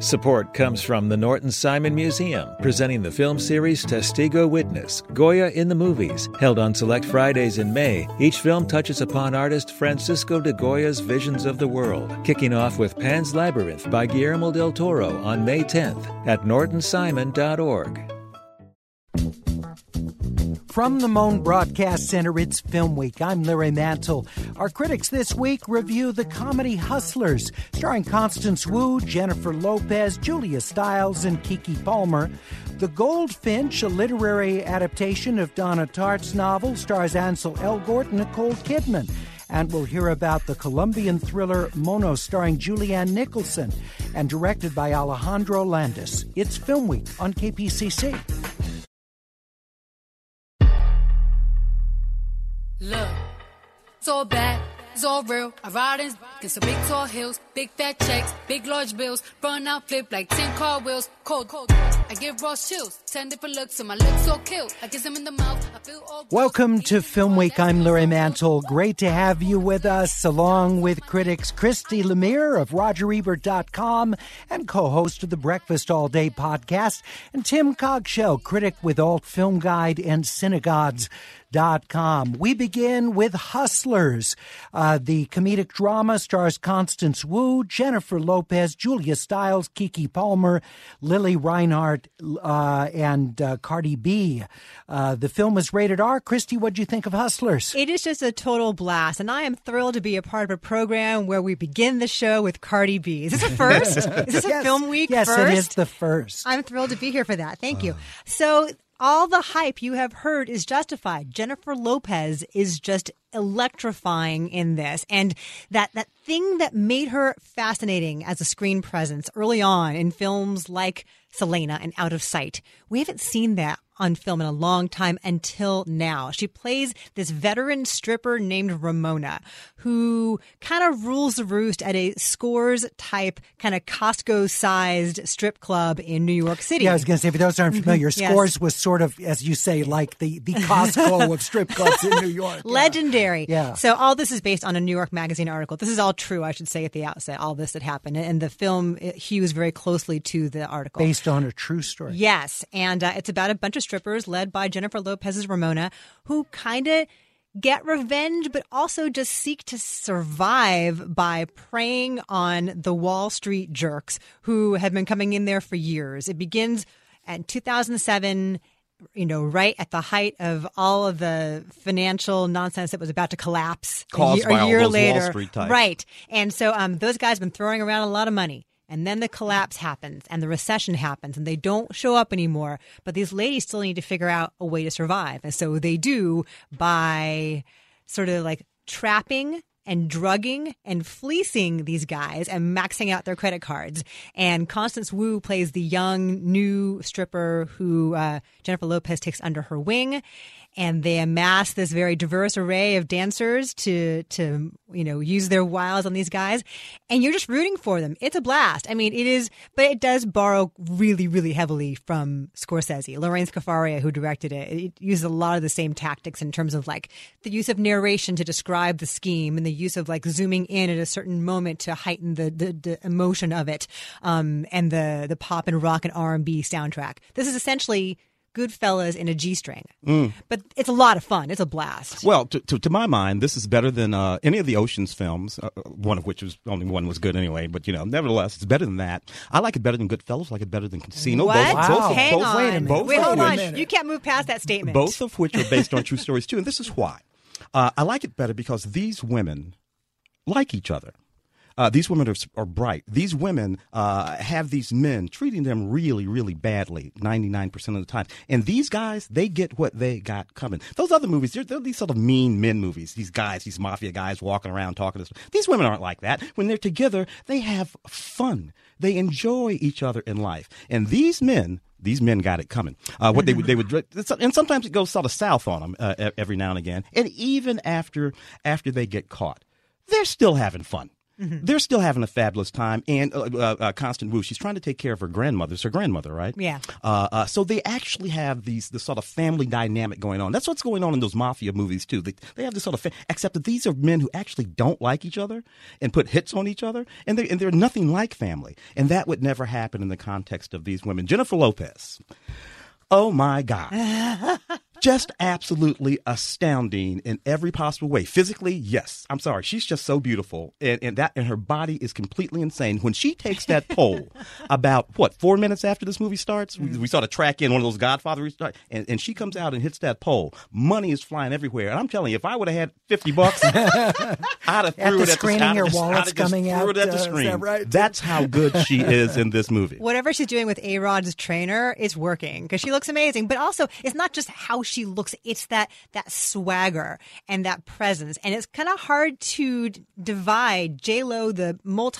Support comes from the Norton Simon Museum, presenting the film series Testigo Witness, Goya in the Movies. Held on select Fridays in May, each film touches upon artist Francisco de Goya's visions of the world, kicking off with Pan's Labyrinth by Guillermo del Toro on May 10th at nortonsimon.org. From the Moan Broadcast Center, it's Film Week. I'm Larry Mantle. Our critics this week review the comedy Hustlers, starring Constance Wu, Jennifer Lopez, Julia Stiles, and Keke Palmer. The Goldfinch, a literary adaptation of Donna Tartt's novel, stars Ansel Elgort and Nicole Kidman. And we'll hear about the Colombian thriller Mono, starring Julianne Nicholson and directed by Alejandro Landis. It's Film Week on KPCC. Look, it's all bad, it's all real. I ride in some big tall hills, big fat checks, big large bills, run out, flip like 10 car wheels. Cold, I give raw chills, 10 different looks, and my lips so kill. I kiss them in the mouth, I feel all. Welcome to Film Week. I'm Larry Mantle. Great to have you with us, along with critics Christy Lemire of RogerEbert.com and co-host of the Breakfast All Day podcast, and Tim Cogshell, critic with Alt Film Guide and Synagogues.com. We begin with Hustlers. The comedic drama stars Constance Wu, Jennifer Lopez, Julia Stiles, Keke Palmer, Lily Reinhart, and Cardi B. The film is rated R. Christy, what'd you think of Hustlers? It is just a total blast, and I am thrilled to be a part of a program where we begin the show with Cardi B. Is this a first? Is this a Film Week yes, first? Yes, it is the first. I'm thrilled to be here for that. Thank you. So all the hype you have heard is justified. Jennifer Lopez is just electrifying in this. And that thing that made her fascinating as a screen presence early on in films like Selena and Out of Sight, we haven't seen that on film in a long time until now. She plays this veteran stripper named Ramona, who kind of rules the roost at a Scores type, kind of Costco-sized strip club in New York City. Yeah, I was going to say, for those who aren't familiar, Yes. Scores was sort of, as you say, like the Costco of strip clubs in New York. Legendary. Yeah. So all this is based on a New York Magazine article. This is all true, I should say at the outset, all this that happened. And the film hews very closely to the article. Based on a true story. Yes. And it's about a bunch of strippers led by Jennifer Lopez's Ramona, who kind of get revenge, but also just seek to survive by preying on the Wall Street jerks who have been coming in there for years. It begins in 2007, right at the height of all of the financial nonsense that was about to collapse Caused by a year all those later. Wall Street types. Right. And so those guys have been throwing around a lot of money. And then the collapse happens and the recession happens and they don't show up anymore. But these ladies still need to figure out a way to survive. And so they do by sort of like trapping and drugging and fleecing these guys and maxing out their credit cards. And Constance Wu plays the young, new stripper who Jennifer Lopez takes under her wing. And they amass this very diverse array of dancers to use their wiles on these guys. And you're just rooting for them. It's a blast. I mean, it is, but it does borrow really, really heavily from Scorsese. Lorraine Scafaria, who directed it, it uses a lot of the same tactics in terms of like the use of narration to describe the scheme and the use of like zooming in at a certain moment to heighten the emotion of it. And the pop and rock and R&B soundtrack. This is essentially Goodfellas in a G-string. But it's a lot of fun. It's a blast. Well, to my mind, this is better than any of the Ocean's films, one of which was only one was good anyway. But, nevertheless, it's better than that. I like it better than Goodfellas. I like it better than Casino. What? Hang on. Wait a minute. Wait, hold on. You can't move past that statement. Both of which are based on true stories, too. And this is why. I like it better because these women like each other. These women are bright. These women have these men treating them really, really badly 99% of the time. And these guys, they get what they got coming. Those other movies, they're these sort of mean men movies. These guys, these mafia guys walking around talking to us. These women aren't like that. When they're together, they have fun. They enjoy each other in life. And these men got it coming. What they would, and sometimes it goes sort of south on them every now and again. And even after they get caught, they're still having fun. They're still having a fabulous time. And Constance Wu, she's trying to take care of her grandmother. It's her grandmother, right? Yeah. So they actually have this sort of family dynamic going on. That's what's going on in those mafia movies, too. They have this sort of except that these are men who actually don't like each other and put hits on each other. And they're nothing like family. And that would never happen in the context of these women. Jennifer Lopez. Oh, my God. Just absolutely astounding in every possible way. Physically, yes. I'm sorry. She's just so beautiful. And her body is completely insane. When she takes that pole about, 4 minutes after this movie starts? We sort of track in one of those Godfather starts, and she comes out and hits that pole. Money is flying everywhere. And I'm telling you, if I would have had $50, I'd have threw it at the screening. Your wallet's coming out. Threw it at the screen. Is that right? That's how good she is in this movie. Whatever she's doing with A-Rod's trainer, it's working because she looks amazing. But also, it's not just how she looks, it's that swagger and that presence. And it's kind of hard to divide J-Lo, the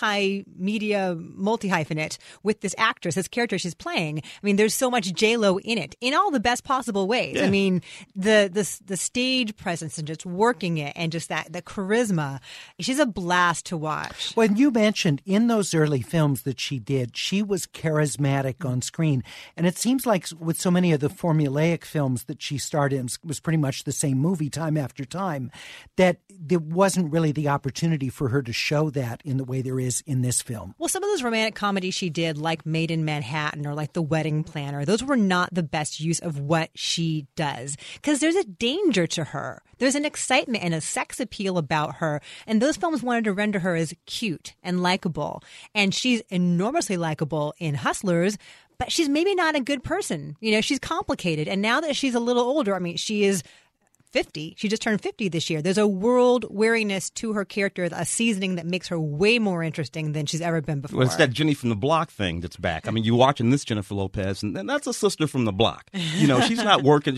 multimedia multi-hyphenate, with this actress, this character she's playing. I mean, there's so much J-Lo in it, in all the best possible ways. Yeah. I mean, the stage presence and just working it and just the charisma. She's a blast to watch. When you mentioned in those early films that she did, she was charismatic on screen. And it seems like with so many of the formulaic films that she starred in, was pretty much the same movie time after time, that there wasn't really the opportunity for her to show that in the way there is in this film. Well, some of those romantic comedies she did, like Made in Manhattan or like The Wedding Planner, those were not the best use of what she does because there's a danger to her. There's an excitement and a sex appeal about her. And those films wanted to render her as cute and likable. And she's enormously likable in Hustlers, but she's maybe not a good person. You know, she's complicated. And now that she's a little older, I mean, she is 50. She just turned 50 this year. There's a world weariness to her character, a seasoning that makes her way more interesting than she's ever been before. Well, it's that Jenny from the Block thing that's back. I mean, you're watching this Jennifer Lopez, and that's a sister from the block. You know, she's not working.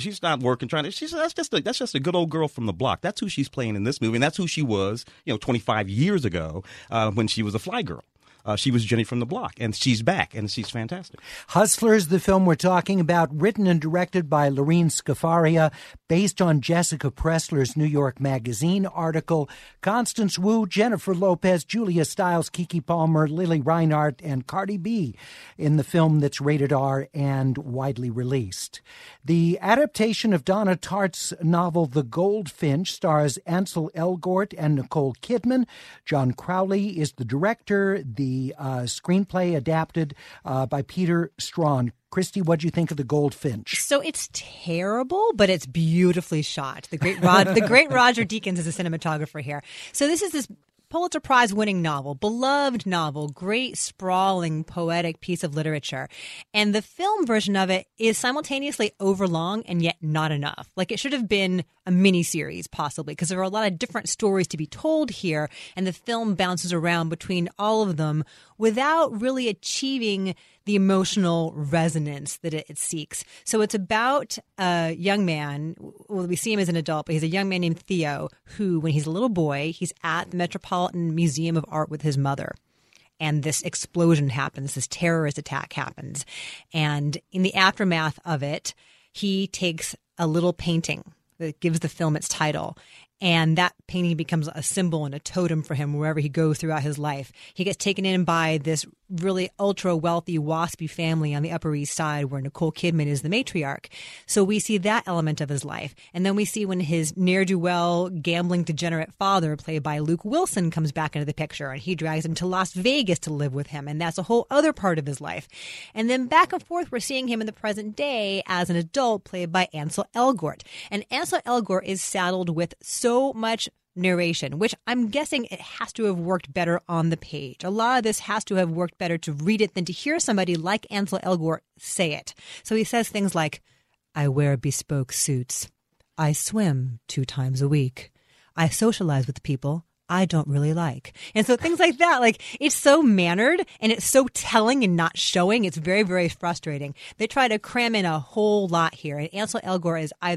That's just a good old girl from the block. That's who she's playing in this movie, and that's who she was, 25 years ago when she was a fly girl. She was Jenny from the Block, and she's back, and she's fantastic. Hustlers, the film we're talking about, written and directed by Lorene Scafaria, based on Jessica Pressler's New York Magazine article. Constance Wu, Jennifer Lopez, Julia Stiles, Keke Palmer, Lily Reinhart, and Cardi B in the film that's rated R and widely released. The adaptation of Donna Tartt's novel The Goldfinch stars Ansel Elgort and Nicole Kidman. John Crowley is the director. The screenplay adapted by Peter Strawn. Christy, what do you think of The Goldfinch? So it's terrible, but it's beautifully shot. The great Roger Deakins is a cinematographer here. So this is this Pulitzer Prize winning novel, beloved novel, great sprawling poetic piece of literature. And the film version of it is simultaneously overlong and yet not enough. Like it should have been a miniseries possibly because there are a lot of different stories to be told here. And the film bounces around between all of them without really achieving the emotional resonance that it seeks. So it's about a young man. Well, we see him as an adult, but he's a young man named Theo who, when he's a little boy, he's at the Metropolitan Museum of Art with his mother. And this explosion happens, this terrorist attack happens. And in the aftermath of it, he takes a little painting that gives the film its title. And that painting becomes a symbol and a totem for him wherever he goes throughout his life. He gets taken in by this really ultra wealthy, waspy family on the Upper East Side where Nicole Kidman is the matriarch. So we see that element of his life. And then we see when his ne'er-do-well, gambling, degenerate father, played by Luke Wilson, comes back into the picture and he drags him to Las Vegas to live with him. And that's a whole other part of his life. And then back and forth, we're seeing him in the present day as an adult, played by Ansel Elgort. And Ansel Elgort is saddled with so much narration, which I'm guessing it has to have worked better on the page. A lot of this has to have worked better to read it than to hear somebody like Ansel Elgort say it. So he says things like, I wear bespoke suits. I swim 2 times a week. I socialize with people I don't really like. And so things like that, like it's so mannered and it's so telling and not showing. It's very, very frustrating. They try to cram in a whole lot here. And Ansel Elgort is either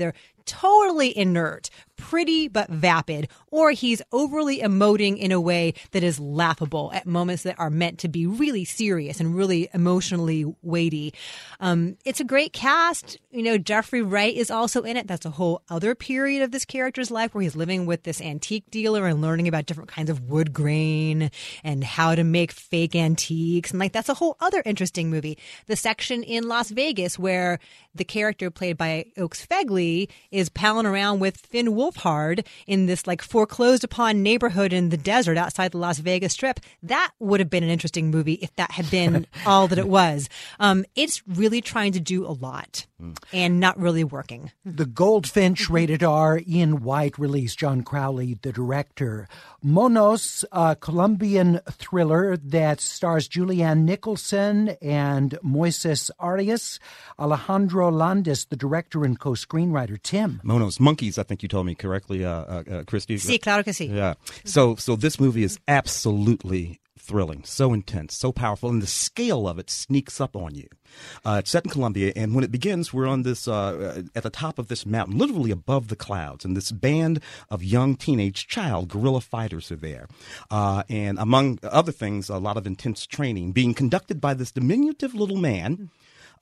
totally inert, pretty but vapid, or he's overly emoting in a way that is laughable at moments that are meant to be really serious and really emotionally weighty. It's a great cast. Jeffrey Wright is also in it. That's a whole other period of this character's life where he's living with this antique dealer and learning about different kinds of wood grain and how to make fake antiques. And that's a whole other interesting movie. The section in Las Vegas where the character played by Oakes Fegley is palling around with Finn Wolfhard in this foreclosed upon neighborhood in the desert outside the Las Vegas Strip. That would have been an interesting movie if that had been all that it was. It's really trying to do a lot and not really working. The Goldfinch rated R Ian White release, John Crowley, the director. Monos, a Colombian thriller that stars Julianne Nicholson and Moises Arias. Alejandro Landes, the director and co-screenwriter. Tim. Monos, monkeys, I think you told me correctly, Christy. Sí, claro que sí. Yeah. So this movie is absolutely thrilling, so intense, so powerful, and the scale of it sneaks up on you. It's set in Colombia, and when it begins, we're on this at the top of this mountain, literally above the clouds, and this band of young teenage child guerrilla fighters are there. And among other things, a lot of intense training being conducted by this diminutive little man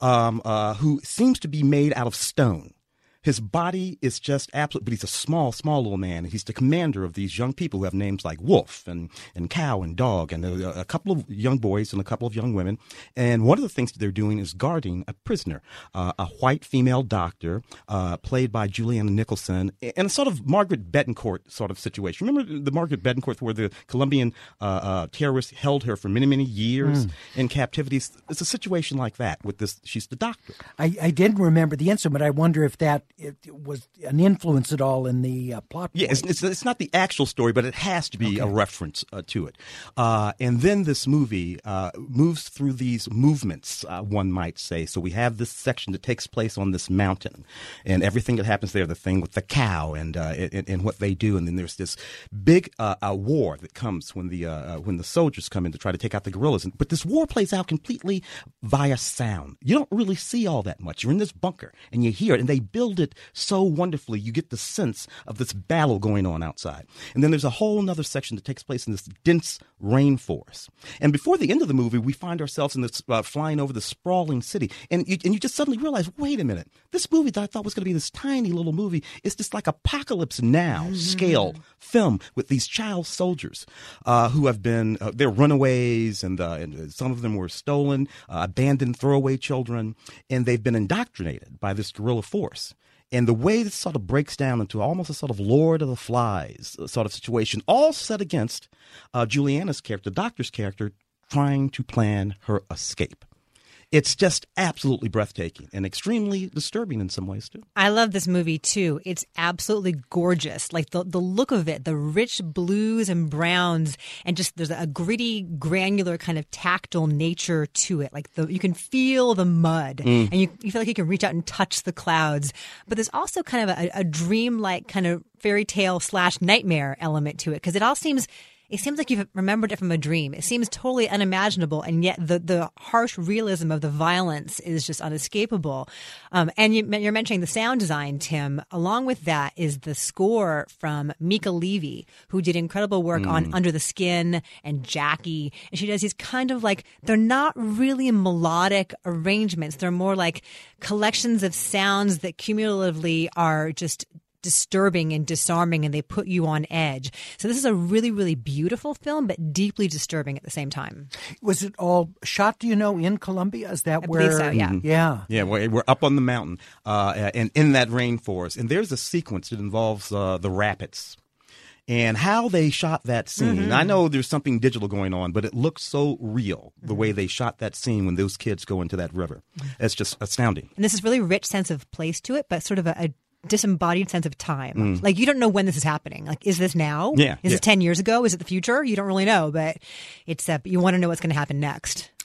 who seems to be made out of stone. His body is just absolute, but he's a small little man. He's the commander of these young people who have names like Wolf and Cow and Dog, and a couple of young boys and a couple of young women. And one of the things that they're doing is guarding a prisoner, a white female doctor, played by Julianne Nicholson, in a sort of Margaret Betancourt sort of situation. Remember the Margaret Betancourt where the Colombian terrorists held her for many, many years in captivity? It's a situation like that with this. She's the doctor. I didn't remember the incident, but I wonder if that it was an influence at all in the plot. Yeah, it's not the actual story, but it has to be a reference to it. And then this movie moves through these movements, one might say. So we have this section that takes place on this mountain, and everything that happens there, the thing with the cow and what they do. And then there's this big war that comes when the soldiers come in to try to take out the guerrillas. But this war plays out completely via sound. You don't really see all that much. You're in this bunker, and you hear it, and they build it so wonderfully. You get the sense of this battle going on outside. And then there's a whole other section that takes place in this dense rainforest. And before the end of the movie, we find ourselves in this flying over the sprawling city. And you just suddenly realize, wait a minute, this movie that I thought was going to be this tiny little movie is just like Apocalypse Now scale film with these child soldiers who have been, they're runaways, and some of them were stolen, abandoned throwaway children, and they've been indoctrinated by this guerrilla force. And the way this sort of breaks down into almost a sort of Lord of the Flies sort of situation, all set against Juliana's character, the doctor's character, trying to plan her escape. It's just absolutely breathtaking and extremely disturbing in some ways, too. I love this movie, too. It's absolutely gorgeous. Like the look of it, the rich blues and browns, and just there's a gritty, granular kind of tactile nature to it. Like you can feel the mud, and you feel like you can reach out and touch the clouds. But there's also kind of a dreamlike kind of fairy tale / nightmare element to it, because it seems like you've remembered it from a dream. It seems totally unimaginable, and yet the harsh realism of the violence is just unescapable. And you're mentioning the sound design, Tim. Along with that is the score from Mika Levy, who did incredible work on Under the Skin and Jackie. And she does these kind of they're not really melodic arrangements. They're more like collections of sounds that cumulatively are just disturbing and disarming, and they put you on edge. So this is a really, really beautiful film, but deeply disturbing at the same time. Was it all shot, in Colombia? Is that where? I believe so, yeah. Yeah. Yeah, we're up on the mountain and in that rainforest. And there's a sequence that involves the rapids. And how they shot that scene. I know there's something digital going on, but it looks so real, the way they shot that scene when those kids go into that river. It's just astounding. And this is really rich sense of place to it, but sort of a disembodied sense of time. Like, you don't know when this is happening. Like, is this now? Yeah. Is it 10 years ago? Is it the future? You don't really know, but it's you want to know what's going to happen next.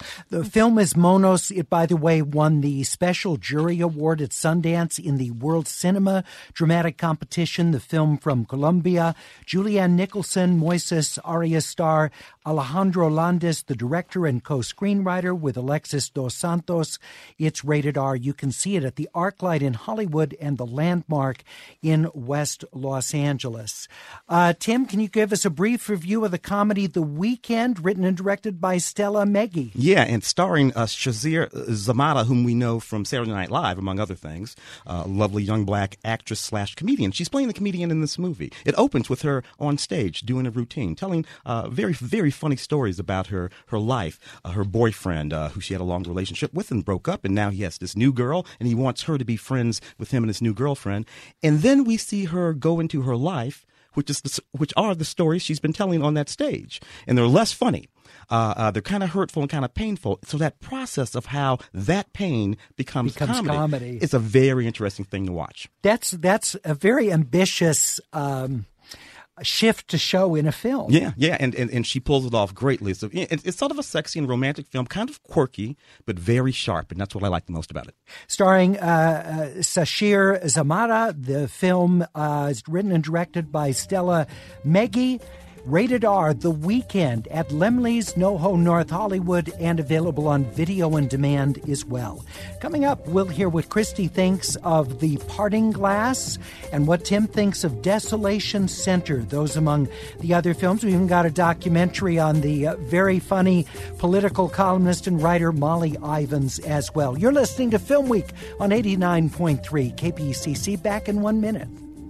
The film is Monos. It, by the way, won the Special Jury Award at Sundance in the World Cinema Dramatic Competition. The film from Colombia. Julianne Nicholson, Moises Arias star Alejandro Landes, the director and co-screenwriter with Alexis Dos Santos. It's rated R. You can see it at the ArcLight in Hollywood and the Landmark in West Los Angeles. Tim, can you give us a brief review of the comedy The Weekend, written and directed by Stella Meggy? Yeah, and starring Shazir Zamata, whom we know from Saturday Night Live, among other things, a lovely young black actress/comedian. She's playing the comedian in this movie. It opens with her on stage doing a routine, telling very, very funny stories about her life, her boyfriend, who she had a long relationship with and broke up, and now he has this new girl, and he wants her to be friends with him and his new girlfriend. And then we see her go into her life, which are the stories she's been telling on that stage, and they're less funny. They're kind of hurtful and kind of painful. So that process of how that pain becomes comedy is a very interesting thing to watch. That's a very ambitious shift to show in a film. Yeah, and she pulls it off greatly. So it's sort of a sexy and romantic film, kind of quirky, but very sharp, and that's what I like the most about it. Starring Shazir Zamata, the film is written and directed by Stella Meggy. Rated R, The Weekend at Laemmle's, NoHo, North Hollywood, and available on video on demand as well. Coming up, we'll hear what Christy thinks of The Parting Glass and what Tim thinks of Desolation Center, those among the other films. We even got a documentary on the very funny political columnist and writer Molly Ivins as well. You're listening to Film Week on 89.3 KPCC. Back in 1 minute.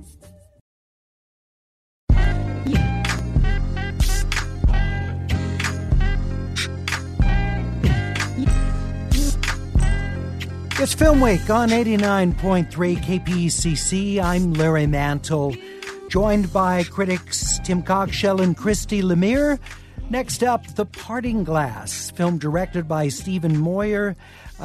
It's Film Week on 89.3 KPCC. I'm Larry Mantle, joined by critics Tim Cogshell and Christy Lemire. Next up, The Parting Glass, film directed by Stephen Moyer,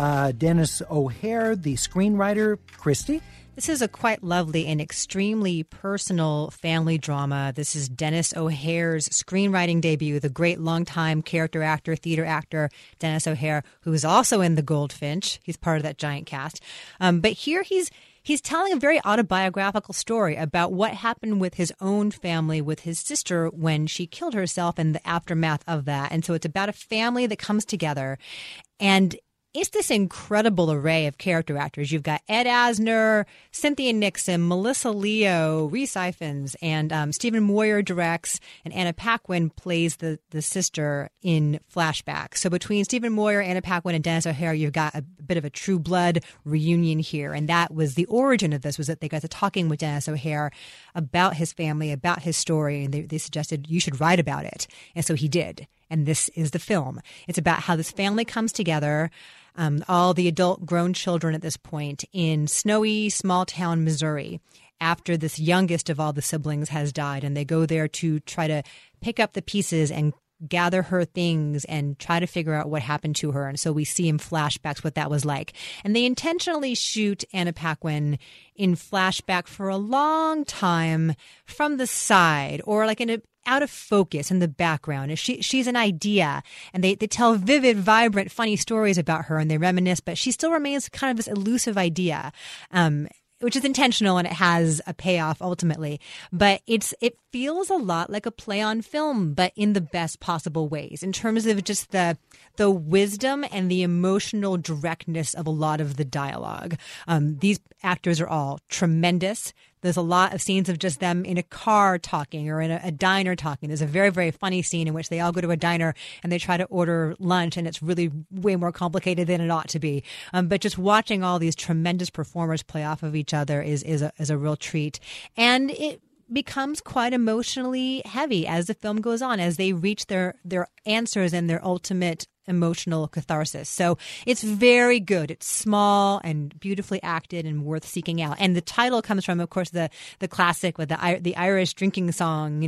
Dennis O'Hare, the screenwriter. Christy? This is a quite lovely and extremely personal family drama. This is Dennis O'Hare's screenwriting debut, the great longtime character actor, theater actor, Dennis O'Hare, who is also in The Goldfinch. He's part of that giant cast. But here he's telling a very autobiographical story about what happened with his own family, with his sister when she killed herself and the aftermath of that. And so it's about a family that comes together, and it's this incredible array of character actors. You've got Ed Asner, Cynthia Nixon, Melissa Leo, Rhys Ifans, and Stephen Moyer directs, and Anna Paquin plays the sister in flashback. So between Stephen Moyer, Anna Paquin, and Dennis O'Hare, you've got a bit of a true blood reunion here. And that was the origin of this, was that they got to talking with Dennis O'Hare about his family, about his story, and they suggested you should write about it. And so he did. And this is the film. It's about how this family comes together, all the adult grown children at this point, in snowy small town Missouri, after this youngest of all the siblings has died. And they go there to try to pick up the pieces and gather her things and try to figure out what happened to her. And so we see in flashbacks what that was like. And they intentionally shoot Anna Paquin in flashback for a long time from the side, or like in a out of focus in the background. She's an idea, and they tell vivid, vibrant, funny stories about her, and they reminisce, but she still remains kind of this elusive idea, which is intentional, and it has a payoff ultimately. But it feels a lot like a play on film, but in the best possible ways, in terms of just the wisdom and the emotional directness of a lot of the dialogue. These actors are all tremendous. There's a lot of scenes of just them in a car talking, or in a diner talking. There's a very, very funny scene in which they all go to a diner and they try to order lunch, and it's really way more complicated than it ought to be. But just watching all these tremendous performers play off of each other is a real treat. And it becomes quite emotionally heavy as the film goes on, as they reach their answers and their ultimate emotional catharsis. So it's very good. It's small and beautifully acted and worth seeking out. And the title comes from, of course, the classic with the Irish drinking song,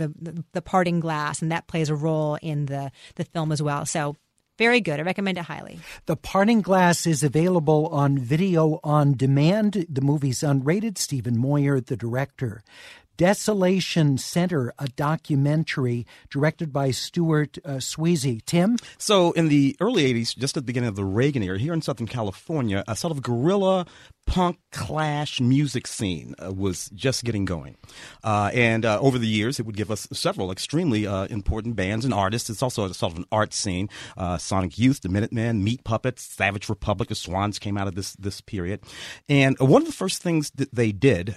the Parting Glass, and that plays a role in the film as well. So very good. I recommend it highly. The Parting Glass is available on video on demand. The movie's unrated. Stephen Moyer, the director. Desolation Center, a documentary directed by Stuart Sweezy. Tim? So in the early 80s, just at the beginning of the Reagan era, here in Southern California, a sort of guerrilla punk clash music scene was just getting going. And over the years, it would give us several extremely important bands and artists. It's also a sort of an art scene. Sonic Youth, the Minutemen, Meat Puppets, Savage Republic, the Swans came out of this period. And one of the first things that they did,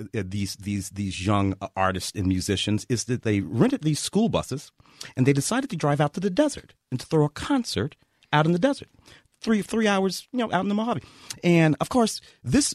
these young artists and musicians, is that they rented these school buses and they decided to drive out to the desert and to throw a concert out in the desert. Three hours, out in the Mojave. And, of course, this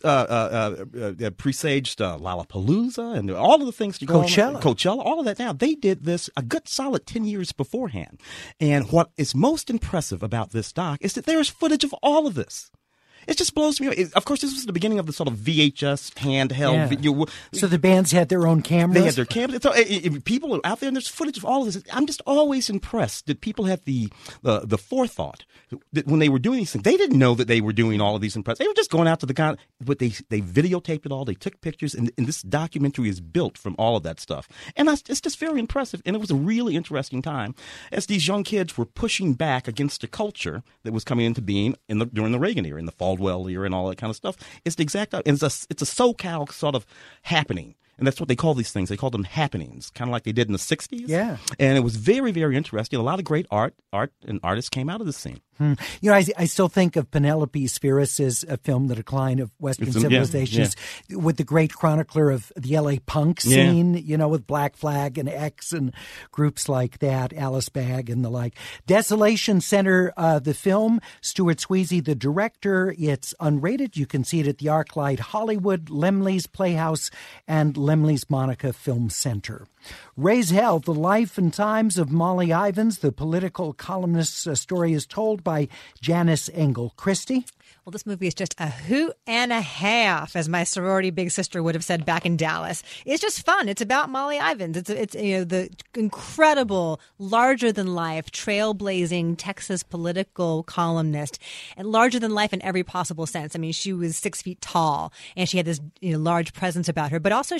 presaged Lollapalooza and all of the things. Coachella, all of that. Now, they did this a good solid 10 years beforehand. And what is most impressive about this doc is that there is footage of all of this. It just blows me away. Of course, this was the beginning of the sort of VHS handheld video. So the bands had their own cameras? They had their cameras. So, people are out there, and there's footage of all of this. I'm just always impressed that people had the forethought that when they were doing these things. They didn't know that they were doing all of these impressions. They were just going out to the con, but they videotaped it all. They took pictures, and this documentary is built from all of that stuff. And it's just very impressive. And it was a really interesting time as these young kids were pushing back against a culture that was coming into being during the Reagan era, in the fall era and all that kind of stuff. It's the exact, it's a SoCal sort of happening. And that's what they call these things. They call them happenings, kind of like they did in the 60s. Yeah. And it was very, very interesting. A lot of great art and artists came out of this scene. I still think of Penelope Spheeris's film, The Decline of Western Civilizations, with the great chronicler of the LA punk scene, with Black Flag and X and groups like that, Alice Bag and the like. Desolation Center, the film, Stuart Sweezy, the director. It's unrated. You can see it at the ArcLight Hollywood, Laemmle's Playhouse, and Laemmle's Monica Film Center. Raise Hell, the life and times of Molly Ivins, the political columnist's story is told by Janice Engel. Christy? Well, this movie is just a hoot and a half, as my sorority big sister would have said back in Dallas. It's just fun. It's about Molly Ivins. It's the incredible, larger-than-life, trailblazing Texas political columnist, and larger than life in every possible sense. I mean, she was 6 feet tall, and she had this large presence about her. But also,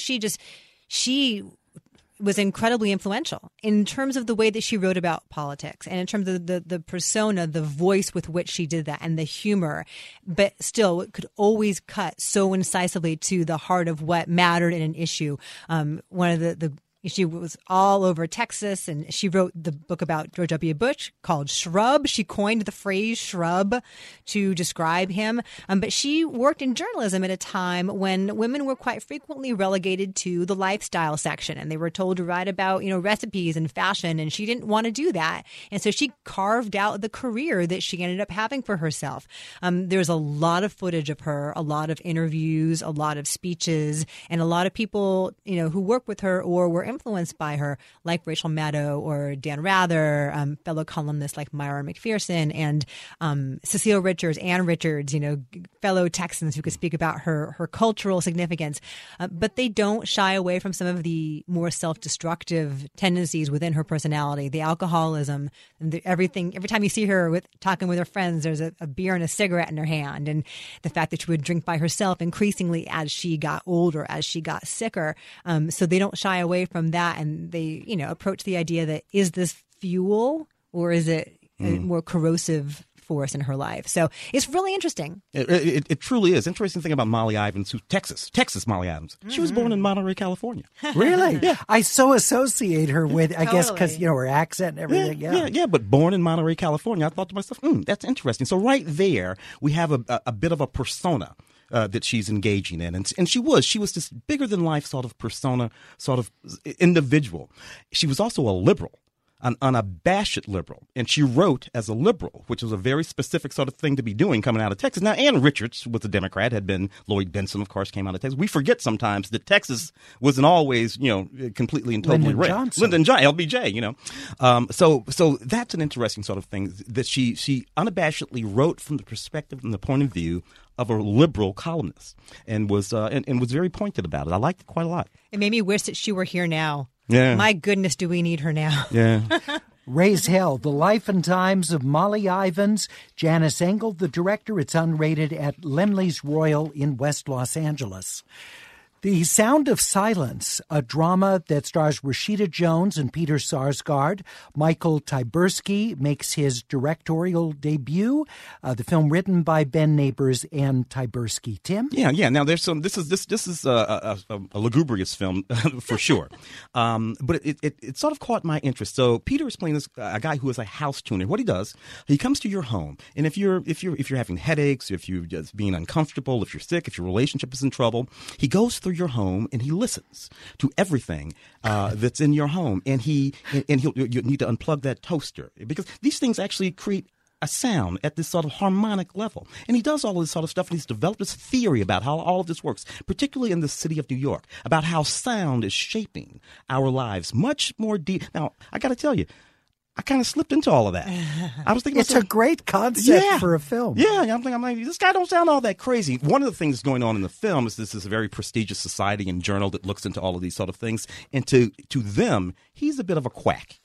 she was incredibly influential in terms of the way that she wrote about politics and in terms of the persona, the voice with which she did that, and the humor. But still, it could always cut so incisively to the heart of what mattered in an issue. One of she was all over Texas, and she wrote the book about George W. Bush called Shrub. She coined the phrase shrub to describe him. But she worked in journalism at a time when women were quite frequently relegated to the lifestyle section, and they were told to write about, recipes and fashion, and she didn't want to do that. And so she carved out the career that she ended up having for herself. There's a lot of footage of her, a lot of interviews, a lot of speeches, and a lot of people, who work with her or were influenced by her, like Rachel Maddow or Dan Rather, fellow columnists like Myra McPherson and Cecile Richards, Ann Richards, fellow Texans who could speak about her cultural significance. But they don't shy away from some of the more self-destructive tendencies within her personality, the alcoholism, and everything. Every time you see her talking with her friends, there's a beer and a cigarette in her hand, and the fact that she would drink by herself increasingly as she got older, as she got sicker. So they don't shy away from that, and they, approach the idea that, is this fuel or is it a more corrosive force in her life? So it's really interesting. It truly is. Interesting thing about Molly Ivins, who's Texas Molly Ivins. She was born in Monterey, California. Really? Yeah. I so associate her with, I guess, because, her accent and everything. Yeah, but born in Monterey, California. I thought to myself, that's interesting. So right there, we have a bit of a persona that she's engaging in. And she was this bigger than life sort of persona, sort of individual. She was also a liberal, an unabashed liberal. And she wrote as a liberal, which was a very specific sort of thing to be doing coming out of Texas. Now, Ann Richards was a Democrat, had been Lloyd Benson, of course, came out of Texas. We forget sometimes that Texas wasn't always, completely and totally Lyndon Johnson. Lyndon Johnson, LBJ, So that's an interesting sort of thing that she unabashedly wrote from the perspective and the point of view of a liberal columnist, and was very pointed about it. I liked it quite a lot. It made me wish that she were here now. Yeah. My goodness, do we need her now? Yeah. Raise Hell, the life and times of Molly Ivins. Janice Engel, the director. It's unrated at Laemmle's Royal in West Los Angeles. The Sound of Silence, a drama that stars Rashida Jones and Peter Sarsgaard. Michael Tyburski makes his directorial debut. The film written by Ben Neighbors and Tyburski. Tim? Yeah. Now there's some. This is a lugubrious film for sure, but it sort of caught my interest. So Peter is playing this a guy who is a house tuner. What he does, he comes to your home, and if you're having headaches, if you're just being uncomfortable, if you're sick, if your relationship is in trouble, he goes through your home and he listens to everything that's in your home, and you need to unplug that toaster because these things actually create a sound at this sort of harmonic level. And he does all of this sort of stuff, and he's developed this theory about how all of this works, particularly in the city of New York, about how sound is shaping our lives much more deep. Now, I got to tell you, I kind of slipped into all of that. I was thinking it's a great concept for a film. Yeah, I'm like, this guy don't sound all that crazy. One of the things going on in the film is this is a very prestigious society and journal that looks into all of these sort of things. And to them, he's a bit of a quack.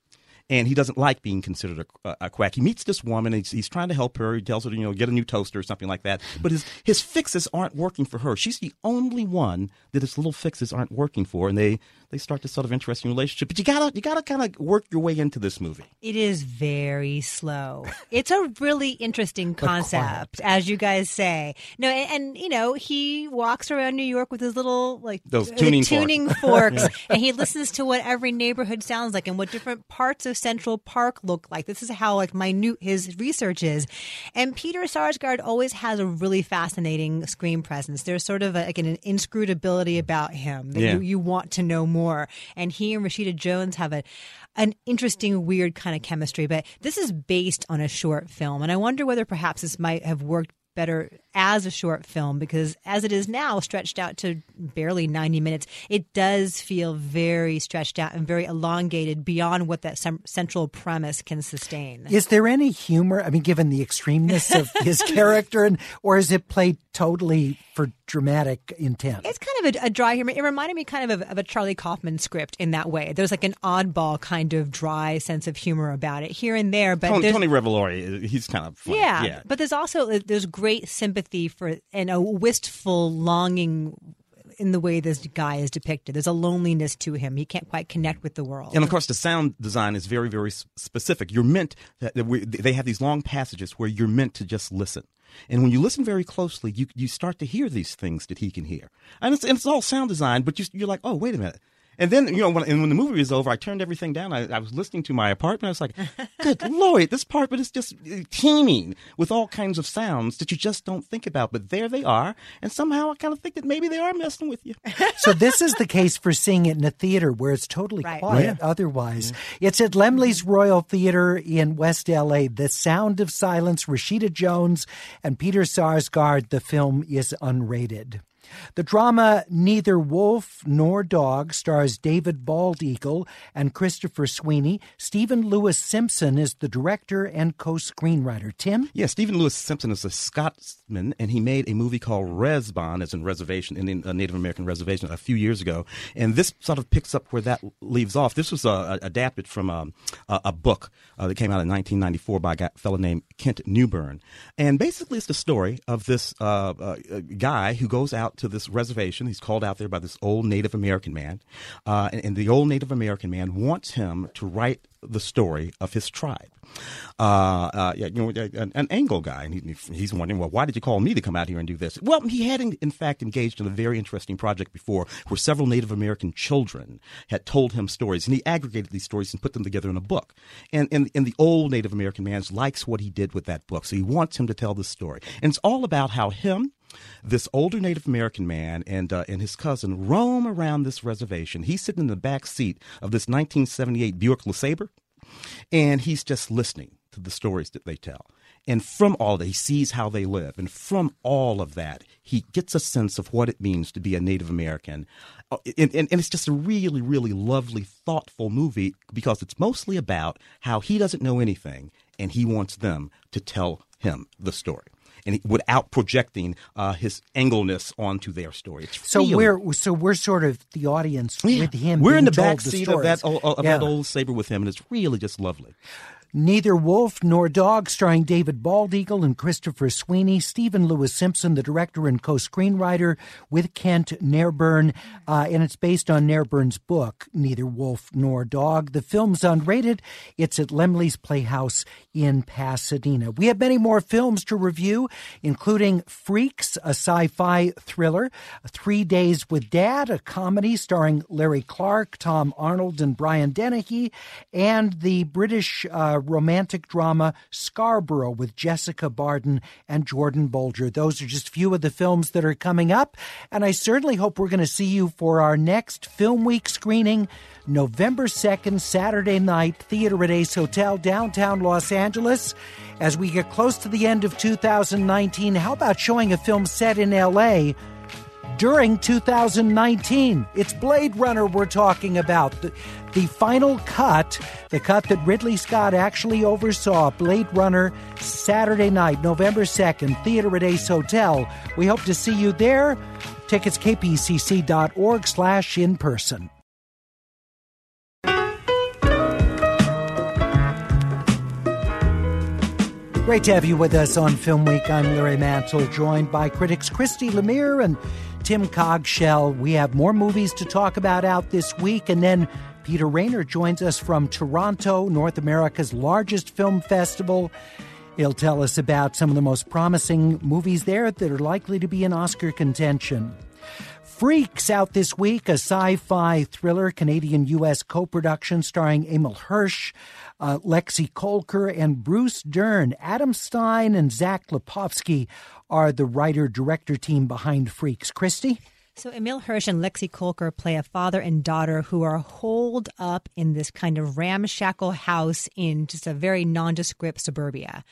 And he doesn't like being considered a quack. He meets this woman, and he's trying to help her. He tells her to, get a new toaster or something like that. But his fixes aren't working for her. She's the only one that his little fixes aren't working for, and they start this sort of interesting relationship. But you gotta kind of work your way into this movie. It is very slow. It's a really interesting concept, as you guys say. No, and he walks around New York with his little those tuning forks, and he listens to what every neighborhood sounds like and what different parts of Central Park look like. This is how minute his research is. And Peter Sarsgaard always has a really fascinating screen presence. There's sort of an inscrutability about him that you want to know more. And he and Rashida Jones have an interesting, weird kind of chemistry. But this is based on a short film. And I wonder whether perhaps this might have worked better as a short film, because as it is now, stretched out to barely 90 minutes, it does feel very stretched out and very elongated beyond what that central premise can sustain. Is there any humor, given the extremeness of his character, or is it played totally for dramatic intent? It's kind of a dry humor. It reminded me kind of a Charlie Kaufman script in that way. There's an oddball kind of dry sense of humor about it here and there. But Tony Revolori, he's kind of funny. Yeah, but there's great sympathy for and a wistful longing in the way this guy is depicted. There's a loneliness to him. He can't quite connect with the world. And of course, the sound design is very, very specific. You're meant they have these long passages where you're meant to just listen. And when you listen very closely, you start to hear these things that he can hear. And it's all sound design, but you're like, oh, wait a minute. And then, when the movie was over, I turned everything down. I was listening to my apartment. I was like, good Lord, this apartment is just teeming with all kinds of sounds that you just don't think about. But there they are. And somehow I kind of think that maybe they are messing with you. So this is the case for seeing it in a theater where it's totally quiet otherwise. Yeah. It's at Laemmle's Royal Theater in West L.A. The Sound of Silence, Rashida Jones and Peter Sarsgaard. The film is unrated. The drama Neither Wolf Nor Dog stars David Bald-Eagle and Christopher Sweeney. Stephen Lewis Simpson is the director and co-screenwriter. Tim? Yeah, Stephen Lewis Simpson is a Scotsman, and he made a movie called Resbon, as in reservation, in a Native American reservation, a few years ago. And this sort of picks up where that leaves off. This was adapted from a book that came out in 1994 by a fellow named Kent Newburn. And basically it's the story of this guy who goes out to this reservation. He's called out there by this old Native American man. And the old Native American man wants him to write the story of his tribe. An Anglo guy. And he's wondering, well, why did you call me to come out here and do this? Well, he had, in fact, engaged in a very interesting project before where several Native American children had told him stories. And he aggregated these stories and put them together in a book. And the old Native American man likes what he did with that book. So he wants him to tell this story. And it's all about how this older Native American man and his cousin roam around this reservation. He's sitting in the back seat of this 1978 Buick LeSabre, and he's just listening to the stories that they tell. And from all that, he sees how they live. And from all of that, he gets a sense of what it means to be a Native American. And it's just a really, really lovely, thoughtful movie because it's mostly about how he doesn't know anything, and he wants them to tell him the story. And without projecting his Anglo-ness onto their story. We're sort of the audience with him. We're in the back seat of that old Sabre with him, and it's really just lovely. Neither Wolf Nor Dog, starring David Bald-Eagle and Christopher Sweeney. Stephen Lewis Simpson, the director and co-screenwriter, with Kent Nairburn. And it's based on Nairburn's book, Neither Wolf Nor Dog. The film's unrated. It's at Lemley's Playhouse in Pasadena. We have many more films to review, including Freaks, a sci-fi thriller, 3 Days with Dad, a comedy starring Larry Clark, Tom Arnold, and Brian Dennehy, and the British romantic drama Scarborough with Jessica Barden and Jordan Bolger. Those are just a few of the films that are coming up, and I certainly hope we're going to see you for our next Film Week screening, November 2nd, Saturday night, Theater at Ace Hotel, downtown Los Angeles. As we get close to the end of 2019, how about showing a film set in L.A. during 2019? It's Blade Runner we're talking about. The final cut, the cut that Ridley Scott actually oversaw, Blade Runner, Saturday night, November 2nd, Theater at Ace Hotel. We hope to see you there. Tickets, kpcc.org/in-person. Great to have you with us on Film Week. I'm Larry Mantle, joined by critics Christy Lemire and Tim Cogshell. We have more movies to talk about out this week, and then Peter Rayner joins us from Toronto, North America's largest film festival. He'll tell us about some of the most promising movies there that are likely to be in Oscar contention. Freaks out this week, a sci-fi thriller, Canadian-U.S. co-production starring Emil Hirsch, Lexi Kolker, and Bruce Dern. Adam Stein and Zach Lipovsky are the writer-director team behind Freaks. Christy? So Emil Hirsch and Lexi Kolker play a father and daughter who are holed up in this kind of ramshackle house in just a very nondescript suburbia.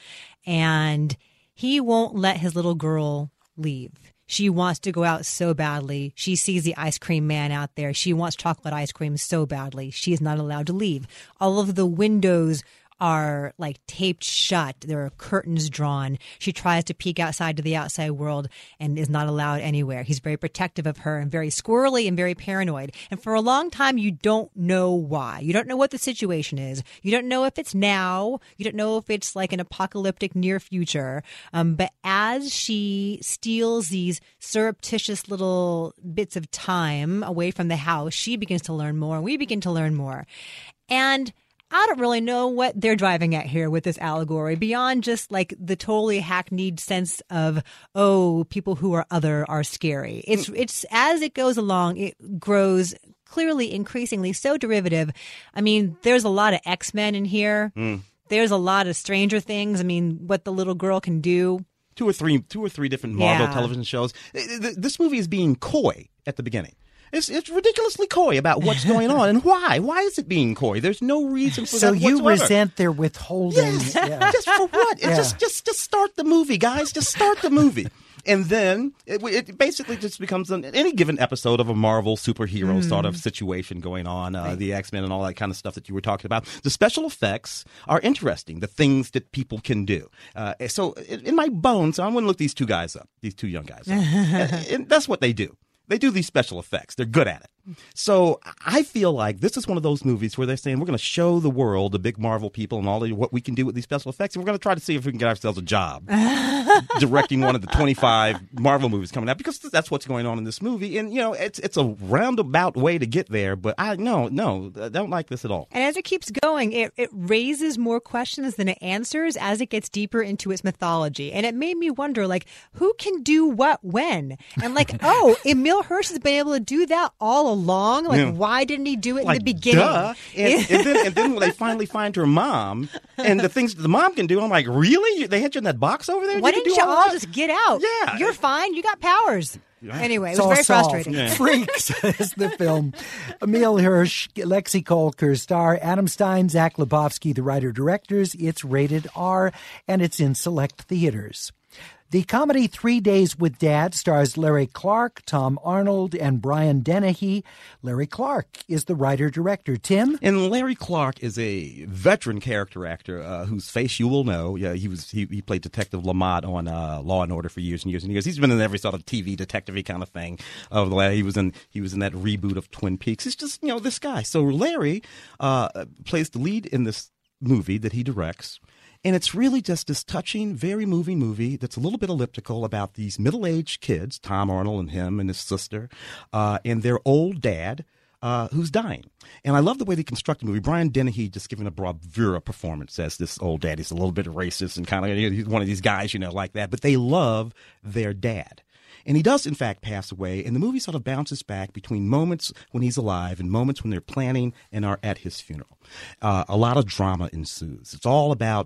And he won't let his little girl leave. She wants to go out so badly. She sees the ice cream man out there. She wants chocolate ice cream so badly. She is not allowed to leave. All of the windows are like taped shut. There are curtains drawn. She tries to peek outside to the outside world and is not allowed anywhere. He's very protective of her and very squirrely and very paranoid. And for a long time, you don't know why. You don't know what the situation is. You don't know if it's now. You don't know if it's like an apocalyptic near future. But as she steals these surreptitious little bits of time away from the house, she begins to learn more. And we begin to learn more. And I don't really know what they're driving at here with this allegory beyond just like the totally hackneyed sense of, oh, people who are other are scary. It's as it goes along, it grows clearly increasingly so derivative. I mean, there's a lot of X-Men in here. There's a lot of Stranger Things. I mean, what the little girl can do. Two or three different Marvel television shows. This movie is being coy at the beginning. It's ridiculously coy about what's going on and why. Why is it being coy? There's no reason for that whatsoever. So you resent their withholding. Yes. Yeah. Just for what? Just start the movie, guys. Just start the movie. And then it basically just becomes any given episode of a Marvel superhero sort of situation going on, the X-Men and all that kind of stuff that you were talking about. The special effects are interesting, the things that people can do. So in my bones, I'm going to look these two young guys up. And that's what they do. They do these special effects. They're good at it. So I feel like this is one of those movies where they're saying we're going to show the world, the big Marvel people, and all of what we can do with these special effects, and we're going to try to see if we can get ourselves a job directing one of the 25 Marvel movies coming out, because that's what's going on in this movie. And, you know, it's a roundabout way to get there, but I don't like this at all. And as it keeps going, it raises more questions than it answers as it gets deeper into its mythology. And it made me wonder, like, who can do what when? And like, oh, Emil Hirsch has been able to do that all along. Like, why didn't he do it in the beginning? Duh. And then when they finally find her mom and the things that the mom can do, I'm like, really? They had you in that box over there? Why didn't you all just get out? Yeah. You're fine. You got powers. Anyway, it was very frustrating. Yeah. Freaks is the film. Emil Hirsch, Lexi Kolker star, Adam Stein, Zach Lipovsky, the writer-directors. It's rated R, and it's in select theaters. The comedy 3 Days with Dad stars Larry Clark, Tom Arnold, and Brian Dennehy. Larry Clark is the writer-director. Tim? And Larry Clark is a veteran character actor whose face you will know. Yeah, he played Detective Lamont on Law and Order for years and years and years. He's been in every sort of TV detective-y kind of thing. He was in that reboot of Twin Peaks. It's just, this guy. So Larry plays the lead in this movie that he directs. And it's really just this touching, very moving movie that's a little bit elliptical about these middle-aged kids, Tom Arnold and him and his sister, and their old dad, who's dying. And I love the way they construct the movie. Brian Dennehy just giving a bravura performance as this old dad. He's a little bit racist and kind of he's one of these guys, like that. But they love their dad. And he does, in fact, pass away. And the movie sort of bounces back between moments when he's alive and moments when they're planning and are at his funeral. A lot of drama ensues. It's all about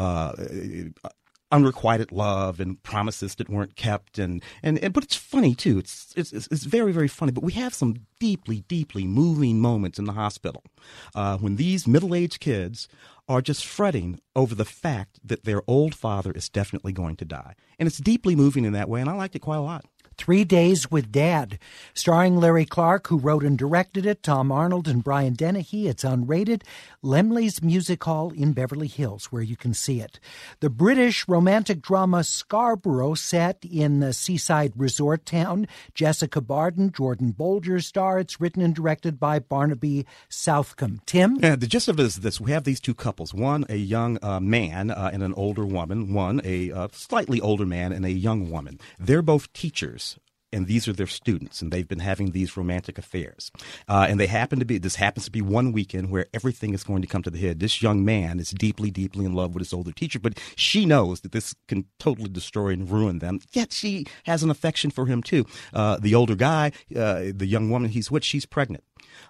unrequited love and promises that weren't kept, and but it's funny too. It's very, very funny. But we have some deeply, deeply moving moments in the hospital when these middle-aged kids are just fretting over the fact that their old father is definitely going to die, and it's deeply moving in that way. And I liked it quite a lot. 3 Days with Dad, starring Larry Clark, who wrote and directed it, Tom Arnold and Brian Dennehy. It's unrated. Laemmle's Music Hall in Beverly Hills, where you can see it. The British romantic drama Scarborough, set in the seaside resort town. Jessica Barden, Jordan Bolger star. It's written and directed by Barnaby Southcombe. Tim? Yeah, the gist of it is this. We have these two couples, one a young man and an older woman, one a slightly older man and a young woman. They're both teachers. And these are their students, and they've been having these romantic affairs. And this happens to be one weekend where everything is going to come to the head. This young man is deeply, deeply in love with his older teacher, but she knows that this can totally destroy and ruin them. Yet she has an affection for him, too. The older guy, the young woman he's with, she's pregnant.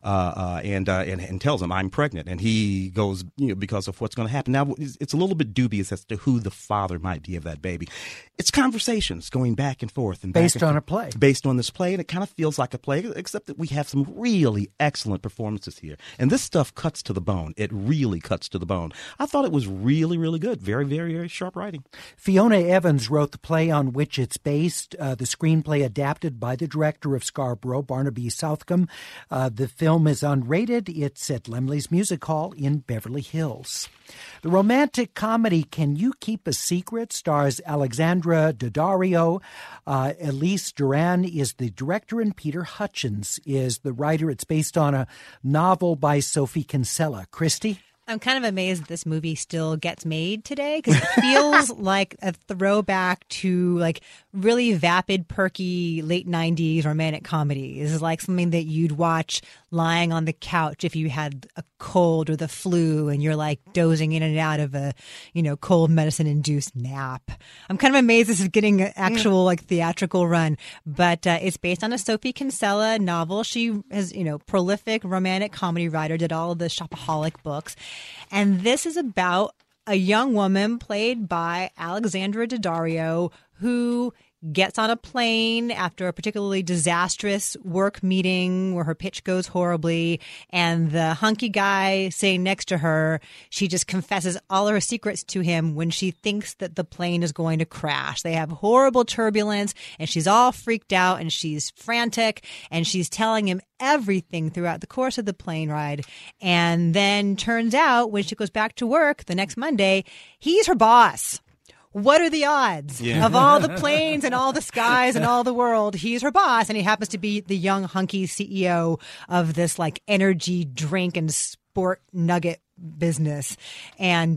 And tells him, I'm pregnant. And he goes, because of what's going to happen. Now, it's a little bit dubious as to who the father might be of that baby. It's conversations going back and forth. And based on a play. Based on this play, and it kind of feels like a play, except that we have some really excellent performances here. And this stuff cuts to the bone. It really cuts to the bone. I thought it was really, really good. Very, very, very sharp writing. Fiona Evans wrote the play on which it's based. The screenplay adapted by the director of Scarborough, Barnaby Southcombe. The film is unrated. It's at Laemmle's Music Hall in Beverly Hills. The romantic comedy Can You Keep a Secret stars Alexandra Daddario. Elise Duran is the director, and Peter Hutchins is the writer. It's based on a novel by Sophie Kinsella. Christy? I'm kind of amazed this movie still gets made today, because it feels like a throwback to like really vapid, perky late 90s romantic comedy. This is like something that you'd watch lying on the couch if you had a cold or the flu and you're like dozing in and out of a, cold medicine induced nap. I'm kind of amazed this is getting an actual like theatrical run, but it's based on a Sophie Kinsella novel. She is, prolific romantic comedy writer, did all of the Shopaholic books. And this is about a young woman played by Alexandra Daddario who gets on a plane after a particularly disastrous work meeting where her pitch goes horribly, and the hunky guy sitting next to her, she just confesses all her secrets to him when she thinks that the plane is going to crash. They have horrible turbulence, and she's all freaked out, and she's frantic, and she's telling him everything throughout the course of the plane ride. And then turns out when she goes back to work the next Monday, he's her boss. What are the odds of all the planes and all the skies and all the world? He's her boss, and he happens to be the young hunky CEO of this like energy drink and sport nugget business. And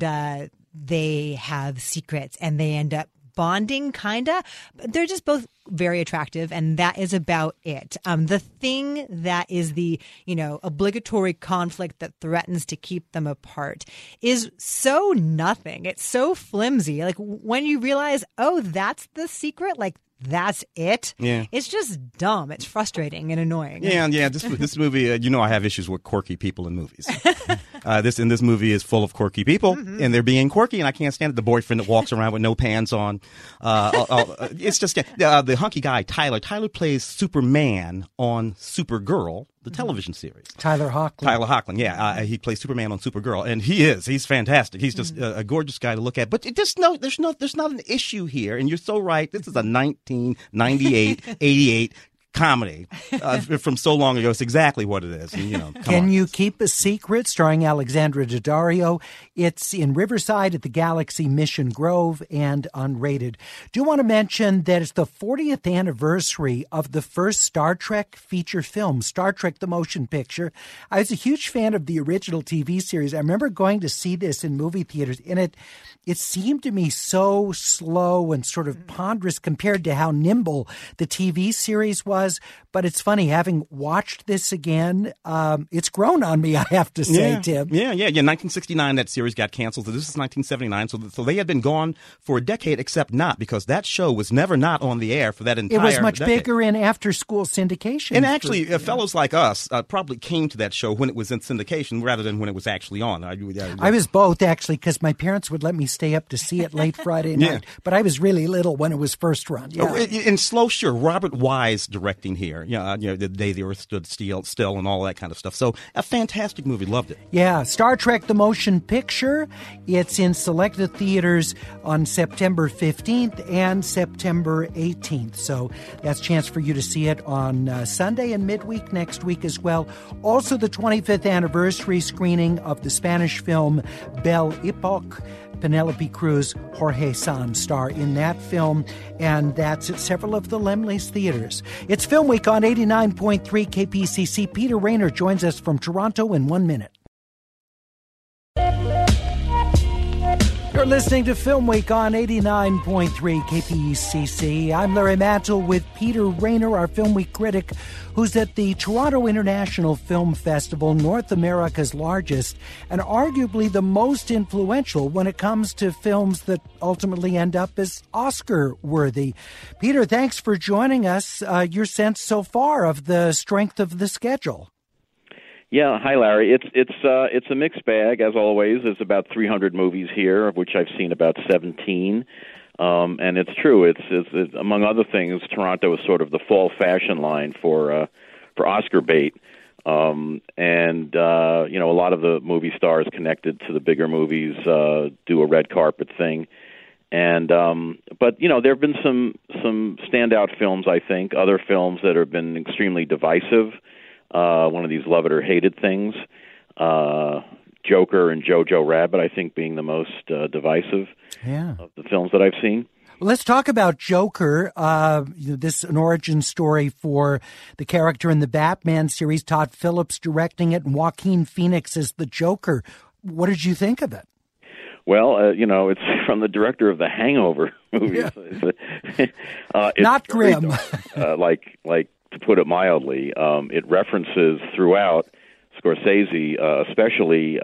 they have secrets, and they end up bonding, kinda. They're just both very attractive, and that is about it. The thing that is the, obligatory conflict that threatens to keep them apart is so nothing. It's so flimsy. Like when you realize, oh, that's the secret, like that's it. Yeah. It's just dumb. It's frustrating and annoying. Yeah. This movie, I have issues with quirky people in movies. This movie is full of quirky people, and they're being quirky, and I can't stand it. The boyfriend that walks around with no pants on. It's just the hunky guy, Tyler. Tyler plays Superman on Supergirl, the television series. Tyler Hoechlin. Yeah. He plays Superman on Supergirl, and he's fantastic. He's just a gorgeous guy to look at. But there's not an issue here, and you're so right. This is a 1998, 88 comedy from so long ago. It's exactly what it is. And, Can You Keep a Secret, starring Alexandra Daddario. It's in Riverside at the Galaxy Mission Grove and unrated. Do want to mention that it's the 40th anniversary of the first Star Trek feature film, Star Trek the Motion Picture. I was a huge fan of the original TV series. I remember going to see this in movie theaters, and it seemed to me so slow and sort of ponderous compared to how nimble the TV series was. But it's funny, having watched this again, it's grown on me, I have to say, Tim. Yeah. 1969, that series got canceled. So this is 1979. So they had been gone for a decade, except not, because that show was never not on the air for that entire decade. It was much bigger in after-school syndication. And actually, fellows like us probably came to that show when it was in syndication rather than when it was actually on. I was both, actually, because my parents would let me stay up to see it late Friday night. But I was really little when it was first run. Yeah. And slow, sure. Robert Wise directing here. The Day the Earth Stood Still and all that kind of stuff. So a fantastic movie. Loved it. Yeah. Star Trek the Motion Picture. It's in selected theaters on September 15th and September 18th. So that's a chance for you to see it on Sunday and midweek next week as well. Also the 25th anniversary screening of the Spanish film Belle Epoque. Penelope Cruz, Jorge Sanz star in that film, and that's at several of the Laemmle's theaters. It's Film Week on 89.3 KPCC. Peter Rayner joins us from Toronto in 1 minute. You're listening to Film Week on 89.3 KPCC. I'm Larry Mantle with Peter Rayner, our Film Week critic, who's at the Toronto International Film Festival, North America's largest, and arguably the most influential when it comes to films that ultimately end up as Oscar-worthy. Peter, thanks for joining us. Your sense so far of the strength of the schedule? Yeah, hi Larry. It's a mixed bag as always. There's about 300 movies here, of which I've seen about 17. And it's true. It's among other things, Toronto is sort of the fall fashion line for Oscar bait. And a lot of the movie stars connected to the bigger movies do a red carpet thing. And but there have been some standout films, I think, other films that have been extremely divisive. One of these love it or hate it things. Joker and Jojo Rabbit, I think, being the most divisive of the films that I've seen. Let's talk about Joker. This is an origin story for the character in the Batman series. Todd Phillips directing it, and Joaquin Phoenix as the Joker. What did you think of it? Well, it's from the director of the Hangover movies. Yeah. It's not grim. Like to put it mildly, it references throughout Scorsese, especially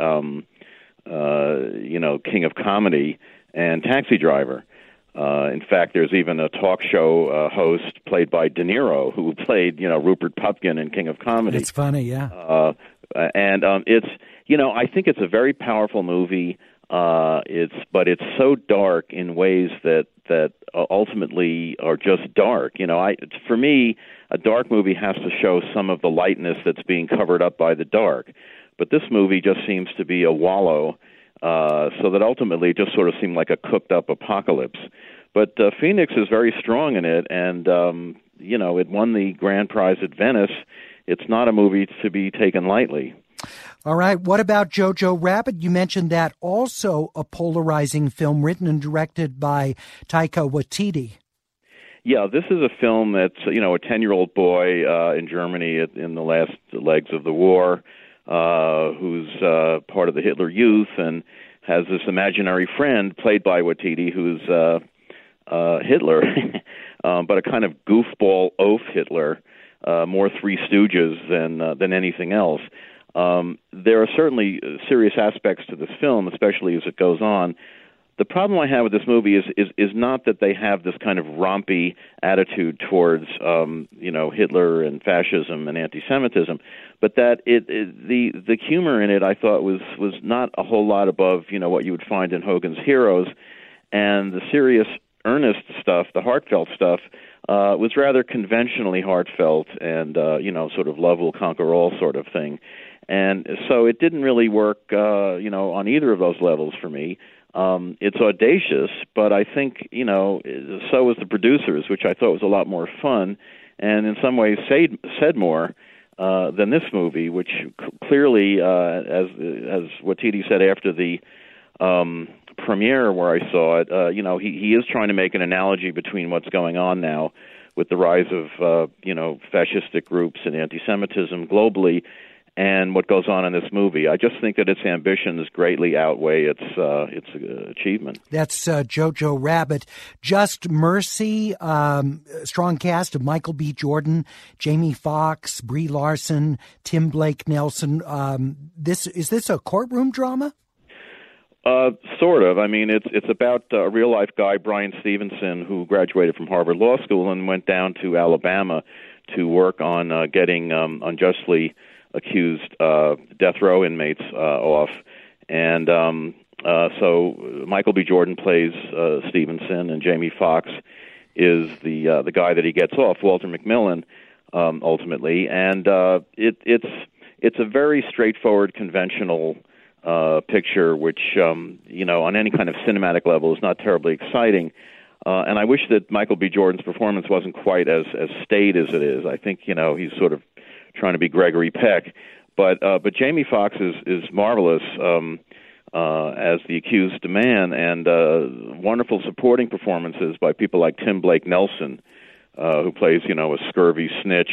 King of Comedy and Taxi Driver. In fact, there's even a talk show host played by De Niro who played Rupert Pupkin in King of Comedy. It's funny, yeah. It's I think it's a very powerful movie. But it's so dark in ways that ultimately are just dark. For me, a dark movie has to show some of the lightness that's being covered up by the dark. But this movie just seems to be a wallow, so that ultimately it just sort of seemed like a cooked-up apocalypse. But Phoenix is very strong in it, and it won the grand prize at Venice. It's not a movie to be taken lightly. All right. What about Jojo Rabbit? You mentioned that also a polarizing film written and directed by Taika Waititi. Yeah, this is a film that's, a 10-year-old boy in Germany in the last legs of the war who's part of the Hitler Youth and has this imaginary friend played by Waititi who's Hitler, but a kind of goofball oaf Hitler, more Three Stooges than anything else. There are certainly serious aspects to this film, especially as it goes on. The problem I have with this movie is not that they have this kind of rompy attitude towards Hitler and fascism and anti-Semitism, but that the humor in it I thought was not a whole lot above what you would find in Hogan's Heroes, and the serious, earnest stuff, the heartfelt stuff, was rather conventionally heartfelt and sort of love will conquer all sort of thing. And so it didn't really work, on either of those levels for me. It's audacious, but I think, so was the producers, which I thought was a lot more fun, and in some ways said more than this movie, which clearly, as Waititi said after the premiere where I saw it, he is trying to make an analogy between what's going on now with the rise of, fascistic groups and anti-Semitism globally, and what goes on in this movie. I just think that its ambitions greatly outweigh its achievement. That's Jojo Rabbit. Just Mercy, strong cast of Michael B. Jordan, Jamie Foxx, Brie Larson, Tim Blake Nelson. Is this a courtroom drama? Sort of. I mean, it's about a real-life guy, Brian Stevenson, who graduated from Harvard Law School and went down to Alabama to work on getting unjustly accused death row inmates off. And so Michael B. Jordan plays Stevenson, and Jamie Foxx is the guy that he gets off, Walter McMillan, ultimately. And it's a very straightforward, conventional picture, which, on any kind of cinematic level is not terribly exciting. And I wish that Michael B. Jordan's performance wasn't quite as staid as it is. I think, he's sort of trying to be Gregory Peck. But Jamie Foxx is marvelous as the accused man, and wonderful supporting performances by people like Tim Blake Nelson, who plays, a scurvy snitch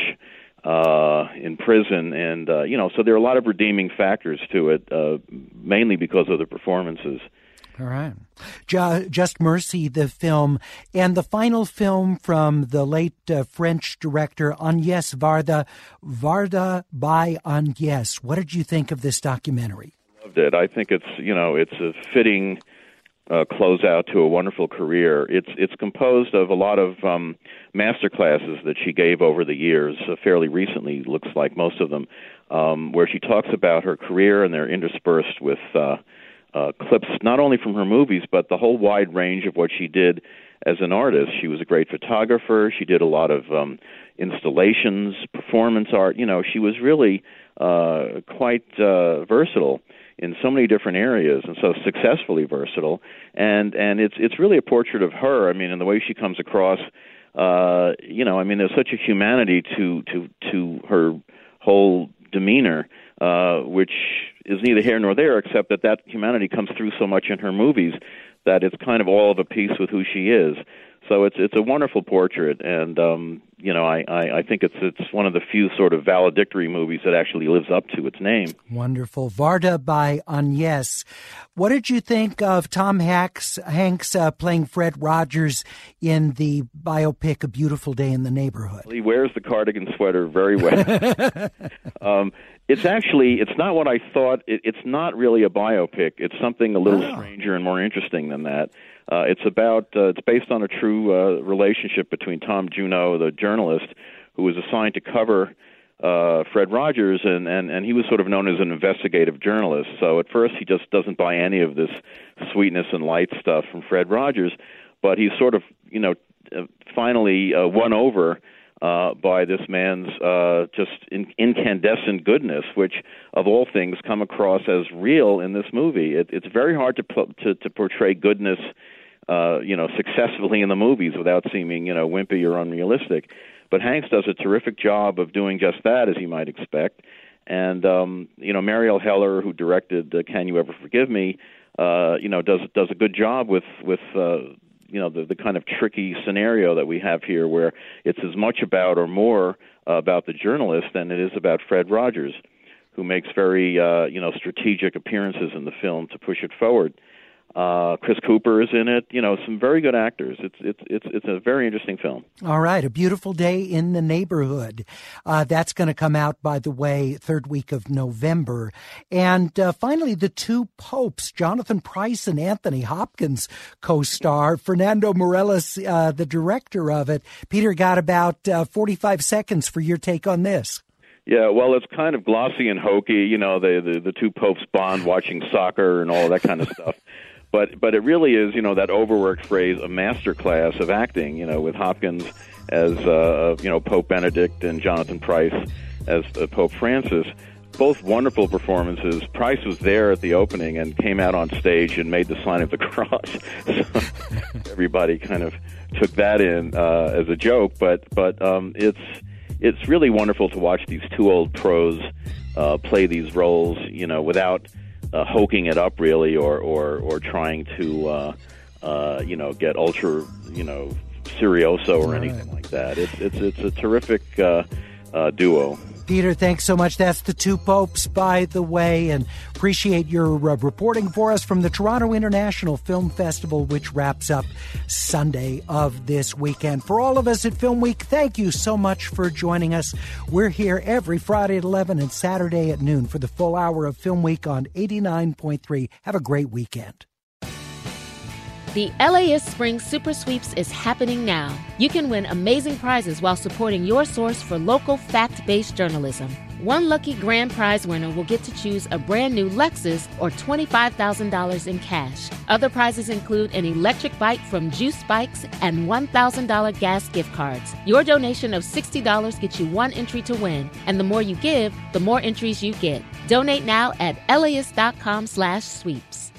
in prison, and so there are a lot of redeeming factors to it, mainly because of the performances. All right. Just Mercy, the film, and the final film from the late French director Agnès Varda, Varda by Agnès. What did you think of this documentary? Loved it. I think it's a fitting closeout to a wonderful career. It's composed of a lot of master classes that she gave over the years, fairly recently, looks like most of them, where she talks about her career, and they're interspersed with clips not only from her movies, but the whole wide range of what she did as an artist. She was a great photographer. She did a lot of installations, performance art. She was really quite versatile in so many different areas, and so successfully versatile. And it's really a portrait of her. I mean, and the way she comes across. There's such a humanity to her whole demeanor, which is neither here nor there, except that humanity comes through so much in her movies that it's kind of all of a piece with who she is. So it's a wonderful portrait, and I think it's one of the few sort of valedictory movies that actually lives up to its name. Wonderful. Varda by Agnès. What did you think of Tom Hanks playing Fred Rogers in the biopic A Beautiful Day in the Neighborhood? He wears the cardigan sweater very well. It's not what I thought. It's not really a biopic. It's something a little stranger and more interesting than that. It's based on a true relationship between Tom Juneau, the journalist, who was assigned to cover Fred Rogers, and he was sort of known as an investigative journalist. So at first he just doesn't buy any of this sweetness and light stuff from Fred Rogers, but he's sort of, finally won over by this man's just incandescent goodness, which, of all things, come across as real in this movie. It's very hard to portray goodness, successfully in the movies without seeming, wimpy or unrealistic. But Hanks does a terrific job of doing just that, as you might expect. And Marielle Heller, who directed Can You Ever Forgive Me, does a good job with the kind of tricky scenario that we have here, where it's as much about or more about the journalist than it is about Fred Rogers, who makes very strategic appearances in the film to push it forward. Chris Cooper is in it. Some very good actors. It's a very interesting film. All right, A Beautiful Day in the Neighborhood. That's going to come out, by the way, third week of November. And finally, The Two Popes, Jonathan Pryce and Anthony Hopkins co-star. Fernando Meirelles, the director of it. Peter, got about 45 seconds for your take on this. Yeah, well, it's kind of glossy and hokey. The two popes bond watching soccer and all that kind of stuff. But it really is, that overworked phrase, a master class of acting, with Hopkins as, Pope Benedict and Jonathan Pryce as Pope Francis. both wonderful performances. Price was there at the opening and came out on stage and made the sign of the cross. So everybody kind of took that in as a joke, but it's really wonderful to watch these two old pros play these roles, without hoking it up really, or trying to get ultra serioso or anything like that. It's a terrific duo. Peter, thanks so much. That's The Two Popes, by the way, and appreciate your reporting for us from the Toronto International Film Festival, which wraps up Sunday of this weekend. For all of us at Film Week, thank you so much for joining us. We're here every Friday at 11 and Saturday at noon for the full hour of Film Week on 89.3. Have a great weekend. The LAist Spring Super Sweeps is happening now. You can win amazing prizes while supporting your source for local fact-based journalism. One lucky grand prize winner will get to choose a brand new Lexus or $25,000 in cash. Other prizes include an electric bike from Juice Bikes and $1,000 gas gift cards. Your donation of $60 gets you one entry to win, and the more you give, the more entries you get. Donate now at LAist.com/sweeps.